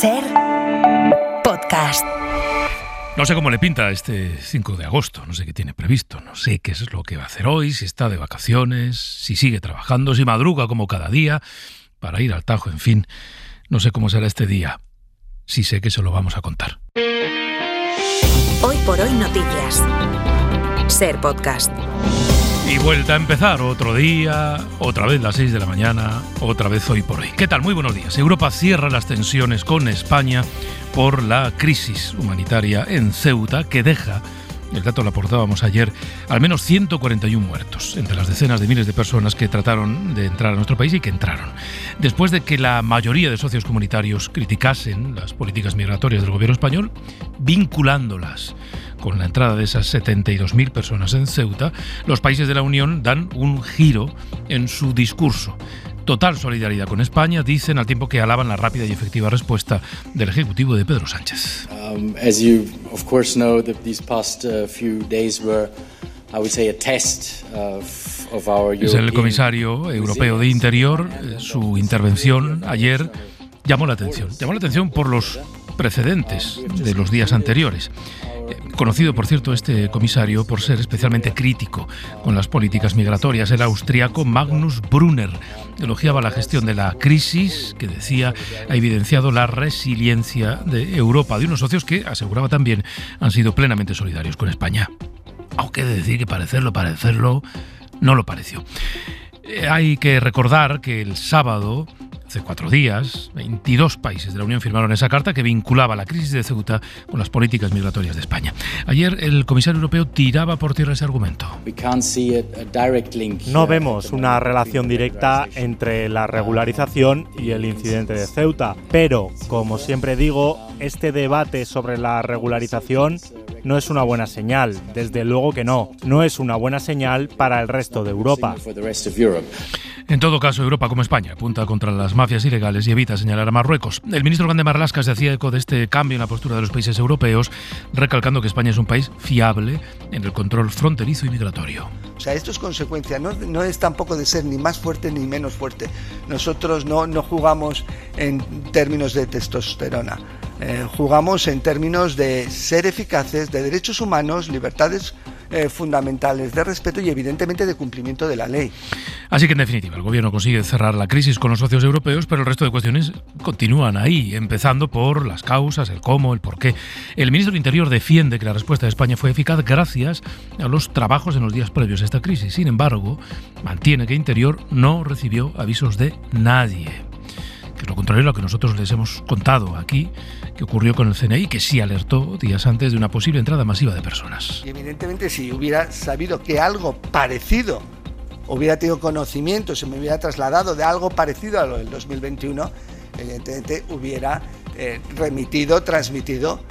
Ser Podcast. No sé cómo le pinta este 5 de agosto, no sé qué tiene previsto, no sé qué es lo que va a hacer hoy, si está de vacaciones, si sigue trabajando, si madruga como cada día para ir al Tajo, en fin, no sé cómo será este día. Sí sé que se lo vamos a contar. Hoy por hoy noticias. Ser Podcast. Y vuelta a empezar otro día, otra vez las 6 de la mañana, otra vez hoy por hoy. ¿Qué tal? Muy buenos días. Europa cierra las tensiones con España por la crisis humanitaria en Ceuta que deja, el dato lo aportábamos ayer, al menos 141 muertos entre las decenas de miles de personas que trataron de entrar a nuestro país y que entraron. Después de que la mayoría de socios comunitarios criticasen las políticas migratorias del gobierno español, vinculándolas con la entrada de esas 72.000 personas en Ceuta, los países de la Unión dan un giro en su discurso. Total solidaridad con España, dicen, al tiempo que alaban la rápida y efectiva respuesta del Ejecutivo de Pedro Sánchez. As you of course know, these past few days were, I would say, a test of our European. Es el comisario europeo de Interior. Su intervención ayer llamó la atención por los precedentes de los días anteriores. Conocido, por cierto, este comisario por ser especialmente crítico con las políticas migratorias. El austriaco Magnus Brunner elogiaba la gestión de la crisis, que decía ha evidenciado la resiliencia de Europa, de unos socios que, aseguraba también, han sido plenamente solidarios con España. Aunque he de decir que parecerlo, no lo pareció. Hay que recordar que el sábado, hace 4 días, 22 países de la Unión firmaron esa carta que vinculaba la crisis de Ceuta con las políticas migratorias de España. Ayer el comisario europeo tiraba por tierra ese argumento. No vemos una relación directa entre la regularización y el incidente de Ceuta, pero, como siempre digo, este debate sobre la regularización no es una buena señal, desde luego que no es una buena señal para el resto de Europa. En todo caso, Europa, como España, apunta contra las mafias ilegales y evita señalar a Marruecos. El ministro Grande Marlaska se hacía eco de este cambio en la postura de los países europeos, recalcando que España es un país fiable en el control fronterizo y migratorio. O sea, esto es consecuencia, no es tampoco de ser ni más fuerte ni menos fuerte. Nosotros no jugamos en términos de testosterona, jugamos en términos de ser eficaces, de derechos humanos, libertades fundamentales, de respeto y evidentemente de cumplimiento de la ley. Así que en definitiva, el gobierno consigue cerrar la crisis con los socios europeos, pero el resto de cuestiones continúan ahí, empezando por las causas, el cómo, el por qué. El ministro del Interior defiende que la respuesta de España fue eficaz gracias a los trabajos en los días previos a esta crisis. Sin embargo, mantiene que Interior no recibió avisos de nadie, que es lo contrario a lo que nosotros les hemos contado aquí, que ocurrió con el CNI, que sí alertó días antes de una posible entrada masiva de personas. Y evidentemente, si hubiera sabido que algo parecido, hubiera tenido conocimiento, se me hubiera trasladado de algo parecido a lo del 2021, evidentemente hubiera transmitido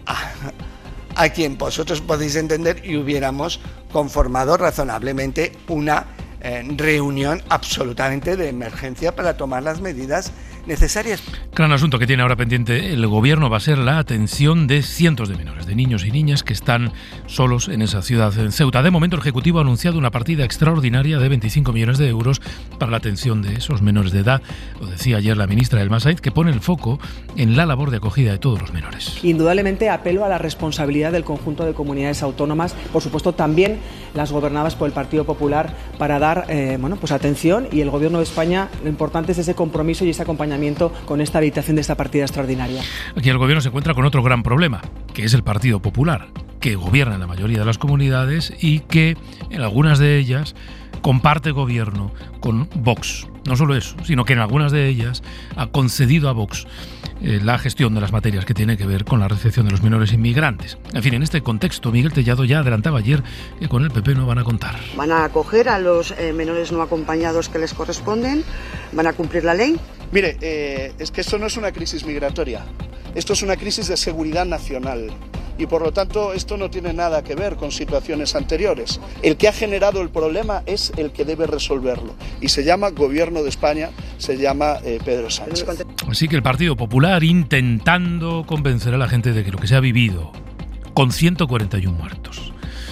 a quien vosotros podéis entender y hubiéramos conformado razonablemente una reunión absolutamente de emergencia para tomar las medidas necesarias. Gran asunto que tiene ahora pendiente el gobierno va a ser la atención de cientos de menores, de niños y niñas que están solos en esa ciudad, en Ceuta. De momento el Ejecutivo ha anunciado una partida extraordinaria de 25 millones de euros para la atención de esos menores de edad. Lo decía ayer la ministra Elma Said, que pone el foco en la labor de acogida de todos los menores. Indudablemente apelo a la responsabilidad del conjunto de comunidades autónomas, por supuesto también las gobernadas por el Partido Popular, para dar atención, y el Gobierno de España, lo importante es ese compromiso y ese acompañamiento con esta habilitación de esta partida extraordinaria. Aquí el Gobierno se encuentra con otro gran problema, que es el Partido Popular, que gobierna en la mayoría de las comunidades y que en algunas de ellas comparte gobierno con Vox. No solo eso, sino que en algunas de ellas ha concedido a Vox la gestión de las materias que tiene que ver con la recepción de los menores inmigrantes. En fin, en este contexto, Miguel Tellado ya adelantaba ayer que con el PP no van a contar. Van a acoger a los menores no acompañados que les corresponden, van a cumplir la ley. Mire, es que esto no es una crisis migratoria, esto es una crisis de seguridad nacional. Y por lo tanto esto no tiene nada que ver con situaciones anteriores. El que ha generado el problema es el que debe resolverlo. Y se llama Gobierno de España, se llama Pedro Sánchez. Así que el Partido Popular intentando convencer a la gente de que lo que se ha vivido, con 141 muertos,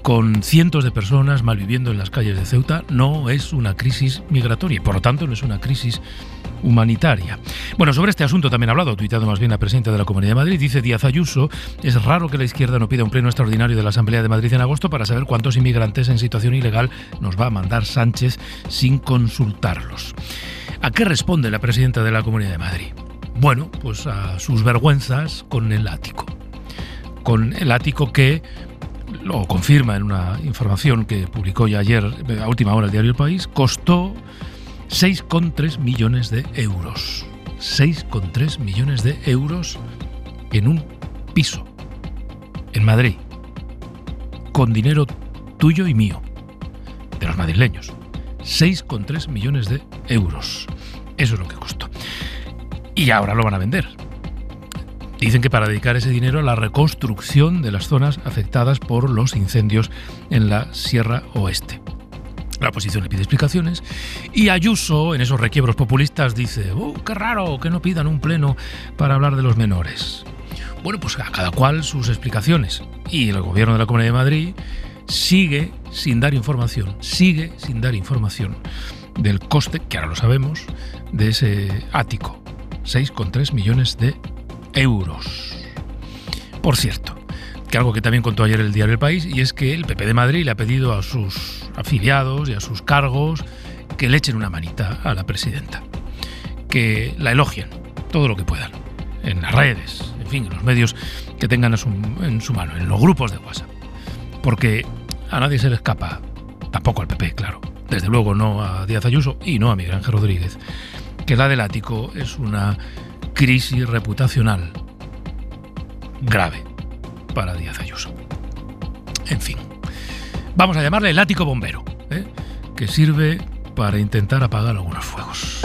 con cientos de personas malviviendo en las calles de Ceuta, no es una crisis migratoria y por lo tanto no es una crisis humanitaria. Bueno, sobre este asunto también ha hablado, tuiteado más bien la presidenta de la Comunidad de Madrid. Dice Díaz Ayuso: es raro que la izquierda no pida un pleno extraordinario de la Asamblea de Madrid en agosto para saber cuántos inmigrantes en situación ilegal nos va a mandar Sánchez sin consultarlos. ¿A qué responde la presidenta de la Comunidad de Madrid? Bueno, pues a sus vergüenzas con el ático. Con el ático que lo confirma en una información que publicó ya ayer a última hora el diario El País, costó 6,3 millones de euros. 6,3 millones de euros en un piso en Madrid, con dinero tuyo y mío, de los madrileños. 6,3 millones de euros. Eso es lo que costó. Y ahora lo van a vender. Dicen que para dedicar ese dinero a la reconstrucción de las zonas afectadas por los incendios en la Sierra Oeste. La oposición le pide explicaciones y Ayuso, en esos requiebros populistas, dice: qué raro que no pidan un pleno para hablar de los menores. Bueno, pues a cada cual sus explicaciones. Y el gobierno de la Comunidad de Madrid sigue sin dar información del coste, que ahora lo sabemos, de ese ático. 6,3 millones de euros. Por cierto, que algo que también contó ayer el diario El País, y es que el PP de Madrid le ha pedido a sus afiliados y a sus cargos que le echen una manita a la presidenta, que la elogien todo lo que puedan, en las redes, en fin, en los medios que tengan en su mano, en los grupos de WhatsApp, porque a nadie se le escapa, tampoco al PP, claro, desde luego no a Díaz Ayuso y no a Miguel Ángel Rodríguez, que la del ático es una crisis reputacional grave para Díaz Ayuso. En fin, vamos a llamarle el ático bombero, que sirve para intentar apagar algunos fuegos.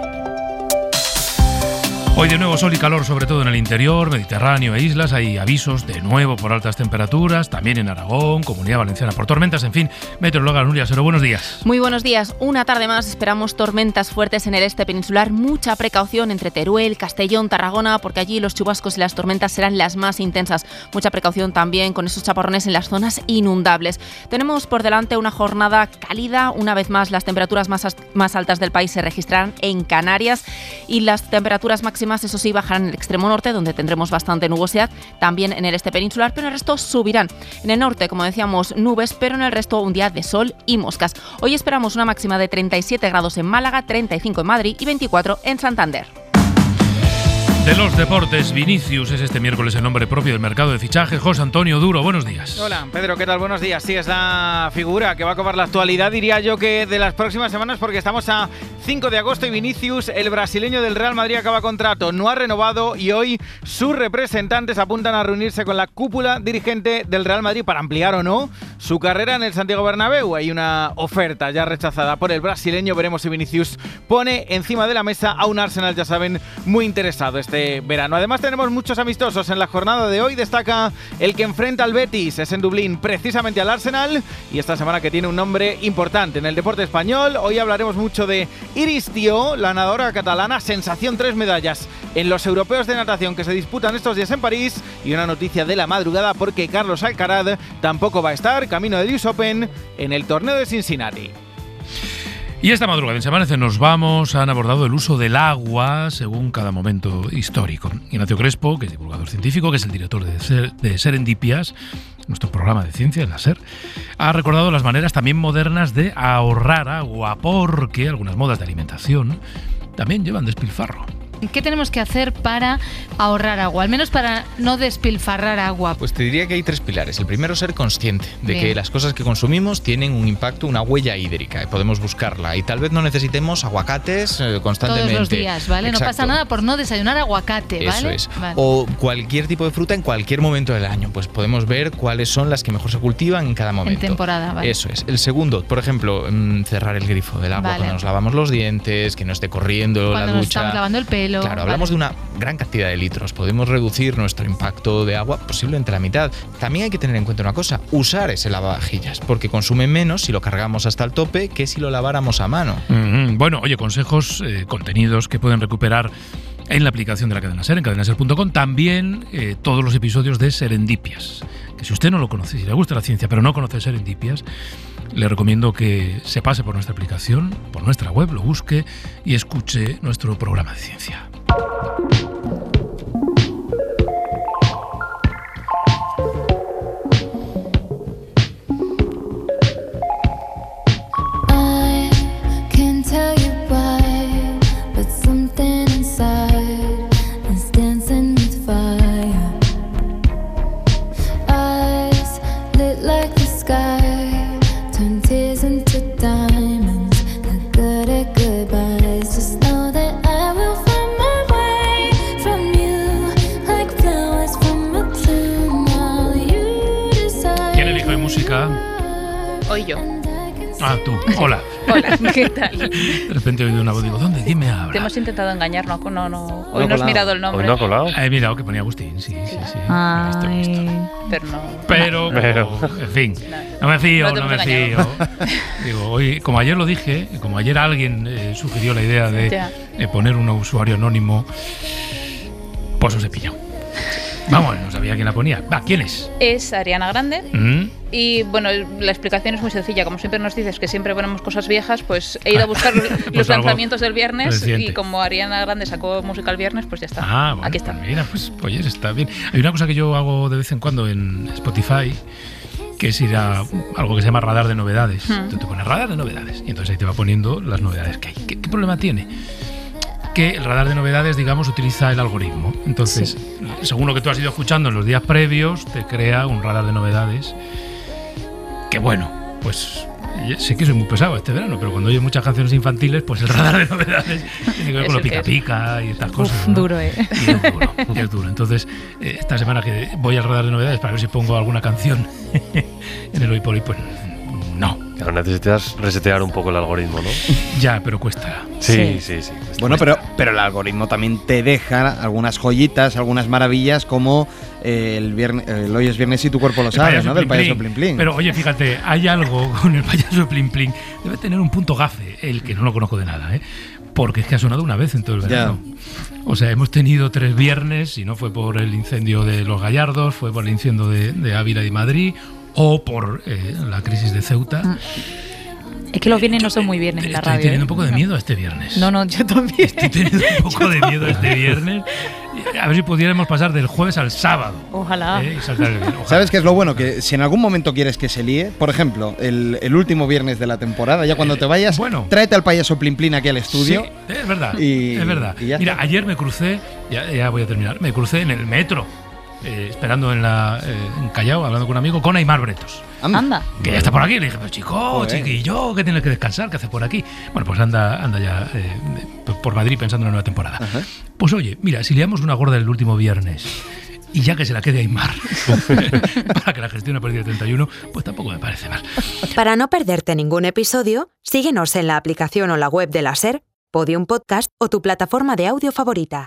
Hoy de nuevo sol y calor, sobre todo en el interior, Mediterráneo e islas. Hay avisos de nuevo por altas temperaturas, también en Aragón, Comunidad Valenciana por tormentas, en fin. Meteoróloga Nuria Sero, buenos días. Muy buenos días. Una tarde más esperamos tormentas fuertes en el este peninsular. Mucha precaución entre Teruel, Castellón, Tarragona, porque allí los chubascos y las tormentas serán las más intensas. Mucha precaución también con esos chaparrones en las zonas inundables. Tenemos por delante una jornada cálida. Una vez más, las temperaturas más altas del país se registrarán en Canarias y las temperaturas máximas, eso sí, bajarán en el extremo norte, donde tendremos bastante nubosidad, también en el este peninsular, pero en el resto subirán. En el norte, como decíamos, nubes, pero en el resto un día de sol y moscas. Hoy esperamos una máxima de 37 grados en Málaga, 35 en Madrid y 24 en Santander. De los deportes, Vinicius es este miércoles el nombre propio del mercado de fichaje. José Antonio Duro, buenos días. Hola, Pedro, ¿qué tal? Buenos días. Sí, es la figura que va a cobrar la actualidad, diría yo, que de las próximas semanas, porque estamos a 5 de agosto y Vinicius, el brasileño del Real Madrid, acaba contrato, no ha renovado y hoy sus representantes apuntan a reunirse con la cúpula dirigente del Real Madrid para ampliar o no su carrera en el Santiago Bernabéu. Hay una oferta ya rechazada por el brasileño. Veremos si Vinicius pone encima de la mesa a un Arsenal, ya saben, muy interesado este verano. Además tenemos muchos amistosos en la jornada de hoy. Destaca el que enfrenta al Betis, es en Dublín, precisamente al Arsenal, y esta semana que tiene un nombre importante en el deporte español. Hoy hablaremos mucho de Iris Tió, la nadadora catalana, sensación 3 medallas en los europeos de natación que se disputan estos días en París, y una noticia de la madrugada porque Carlos Alcaraz tampoco va a estar, camino del US Open en el torneo de Cincinnati. Y esta madrugada en Se Amanece nos vamos, han abordado el uso del agua según cada momento histórico. Ignacio Crespo, que es divulgador científico, que es el director de Serendipias, nuestro programa de ciencia en la SER, ha recordado las maneras también modernas de ahorrar agua, porque algunas modas de alimentación también llevan despilfarro. ¿Qué tenemos que hacer para ahorrar agua? Al menos para no despilfarrar agua. Pues te diría que hay 3 pilares. El primero, ser consciente de que las cosas que consumimos tienen un impacto, una huella hídrica, y podemos buscarla. Y tal vez no necesitemos aguacates constantemente. Todos los días, ¿vale? Exacto. No pasa nada por no desayunar aguacate, ¿vale? Eso es. Vale. O cualquier tipo de fruta en cualquier momento del año. Pues podemos ver cuáles son las que mejor se cultivan en cada momento. En temporada, ¿vale? Eso es. El segundo, por ejemplo, cerrar el grifo del agua cuando nos lavamos los dientes, que no esté corriendo cuando la ducha. Cuando nos estamos lavando el pelo. Claro, hablamos de una gran cantidad de litros. Podemos reducir nuestro impacto de agua posiblemente la mitad. También hay que tener en cuenta una cosa, usar ese lavavajillas, porque consume menos si lo cargamos hasta el tope que si lo laváramos a mano. Bueno, oye, consejos contenidos que pueden recuperar en la aplicación de la cadena SER, en cadenaser.com, también todos los episodios de Serendipias, que si usted no lo conoce, si le gusta la ciencia pero no conoce Serendipias, le recomiendo que se pase por nuestra aplicación, por nuestra web, lo busque y escuche nuestro programa de ciencia. Hoy yo. Ah, tú. Hola. Hola, ¿qué tal? De repente he oído una voz y digo, ¿dónde? ¿Quién me habla? Te hemos intentado engañar, no. Hoy no has mirado el nombre. ¿Hoy no ha colado? He mirado que ponía Agustín, sí. Ay, pero no. Pero, en fin, no me fío. Digo, hoy, como ayer lo dije, como ayer alguien sugirió la idea de poner un usuario anónimo, pues os he pillado. Vamos, no sabía quién la ponía. Va, ¿quién es? Es Ariana Grande. Y bueno, la explicación es muy sencilla. Como siempre nos dices que siempre ponemos cosas viejas, pues he ido a buscar los lanzamientos del viernes reciente. Y como Ariana Grande sacó música el viernes, pues ya está. Bueno, aquí está. Mira, pues oye, está bien. Hay una cosa que yo hago de vez en cuando en Spotify, que es ir a algo que se llama radar de novedades. Entonces te pones radar de novedades y entonces ahí te va poniendo las novedades que hay. ¿Qué problema tiene? Que el radar de novedades, digamos, utiliza el algoritmo. Entonces, según lo que tú has ido escuchando en los días previos, te crea un radar de novedades que, bueno, pues sé que soy muy pesado este verano, pero cuando oye muchas canciones infantiles, pues el radar de novedades tiene que ver con lo pica pica y estas cosas, ¿no? Duro, Y es duro. Entonces, esta semana que voy al radar de novedades para ver si pongo alguna canción en el hoy por hoy, pues no. Claro, necesitas resetear un poco el algoritmo, ¿no? Ya, pero cuesta. Sí. Bueno, pero el algoritmo también te deja algunas joyitas, algunas maravillas, como el hoy es viernes y tu cuerpo lo sabe, ¿no? Del payaso Plim Plim. Pero oye, fíjate, hay algo con el payaso Plim Plim. Debe tener un punto gafe, el que no lo conozco de nada, porque es que ha sonado una vez en todo el verano. O sea, hemos tenido 3 viernes, y no fue por el incendio de Los Gallardos, fue por el incendio de Ávila y Madrid, o por la crisis de Ceuta. Es que los viernes no son muy viernes en la radio. Estoy teniendo un poco de miedo este viernes. No, yo también. Estoy teniendo un poco de miedo este viernes. A ver si pudiéramos pasar del jueves al sábado. Ojalá. Y saltar el viernes. ¿Sabes qué es lo bueno? Que si en algún momento quieres que se líe, por ejemplo, el último viernes de la temporada, ya cuando te vayas, tráete al payaso Plim Plim aquí al estudio. Sí, es verdad. Es verdad. Mira, ayer me crucé, ya voy a terminar, me crucé en el metro. Esperando en Callao, hablando con un amigo, con Aimar Bretos. Anda. Que ya está por aquí. Le dije, pero chiquillo, ¿qué tienes que descansar? ¿Qué haces por aquí? Bueno, pues anda ya por Madrid pensando en la nueva temporada. Pues oye, mira, si liamos una gorda el último viernes y ya que se la quede Aimar para que la gestione a partir del 31, pues tampoco me parece mal. Para no perderte ningún episodio, síguenos en la aplicación o la web de la SER, Podium Podcast o tu plataforma de audio favorita.